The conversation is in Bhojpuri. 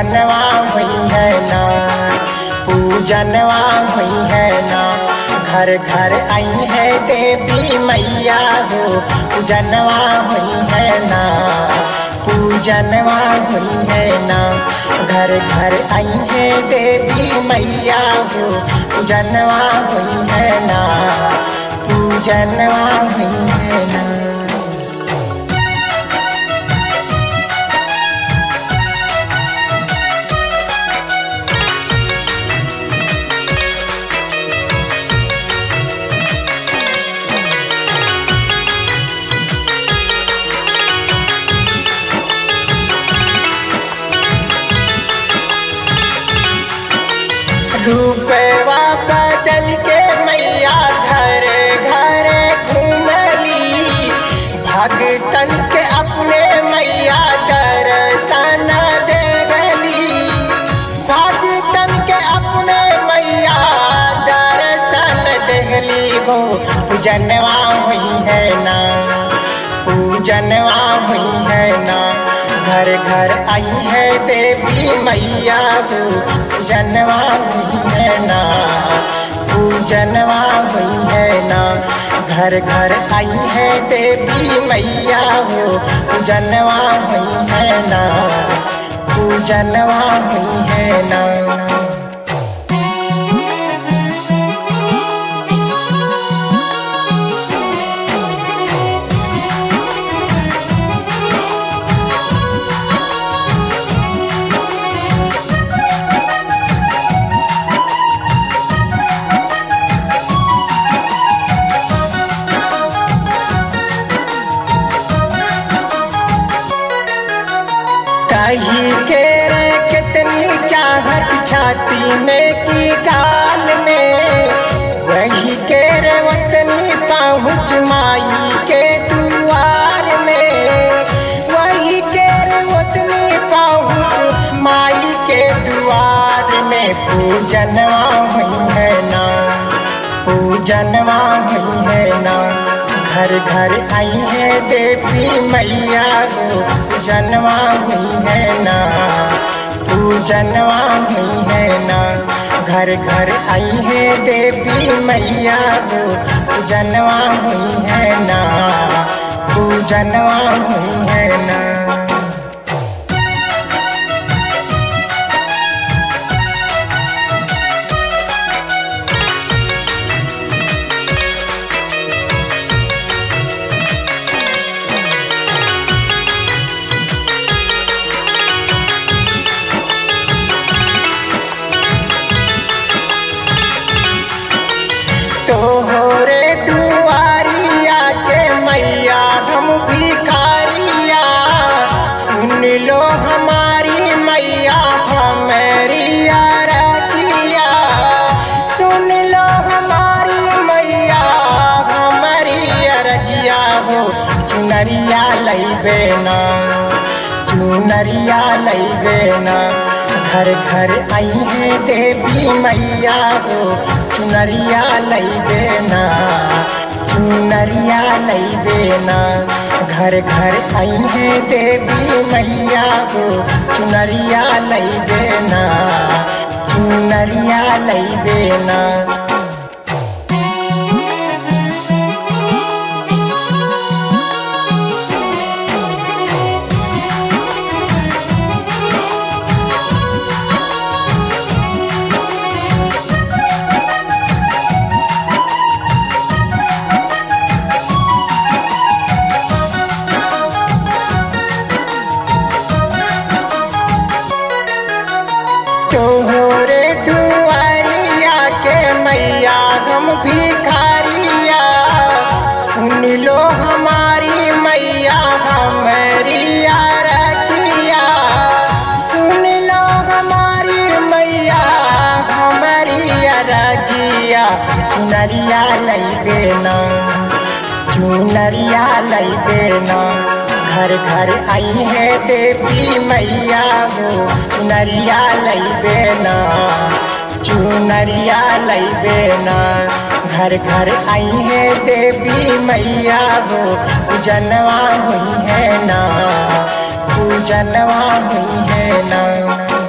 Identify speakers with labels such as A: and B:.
A: पूजनवा हुई है ना, पूजनवा हुई है ना। घर घर आई है देवी मैया हो, पूजनवा हुई है ना, पूजनवा हुई है ना। घर घर आई है देवी मैया हो, पूजनवा हुई है ना, पूजनवा हुई है ना। रूपवा बदल के मैया घर घर घूमली, भगतन के अपने मैया दर्शन देगली, भगतन के अपने मैया दर्शन देगली हो। पूजनवा हुई है ना, पूजनवा हुई है ना। घर घर आई है देवी मैया हो, पूजनवा हुई है ना, पूजनवा हुई है ना। घर घर आई है देवी मैया हो, पूजनवा हुई है ना, पूजनवा हुई है ना। कही के रे कितनी चाहत छाती में की गाल में, वही के रे उतनी पहुँच माई के दुआर में, वही के रे उतनी पहुँच माई के दुआर में। पूजनवा हुई है ना, पूजनवा हुई है ना। घर घर आई है देवी मैया हो, पूजनवा हुई है ना, पूजनवा हुई है ना। घर घर आई है देवी मैया हो, पूजनवा हुई है ना, पूजनवा हुई है ना। तोहरे दुआरिया के मैया हम भिखारिया, सुन लो हमारी मैया हमारी अरजिया, सुन लो हमारी मैया हमारी अरजिया हो। चुनरिया लैबे ना, चुनरिया लैबे ना। घर घर आई है देवी मैया हो, चुनरिया लैबे ना, चुनरिया लैबे ना। घर घर आई है देवी मैया हो, चुनरिया लैबे ना, चुनरिया लैबे ना। तोहरे दुआरिया के मैया हम भिखारिया, सुन लो हमारी मैया हमारी अरजिया, सुन लो हमारी मैया हमारी अरजिया। चुनरिया लैबे ना, चुनरिया लैबे ना। घर घर आई है देवी मैया हो, चुनरिया लैबे ना, चुनरिया लैबे ना। घर घर आई है देवी मैया हो, पूजनवा हुई है ना, पूजनवा हुई है ना।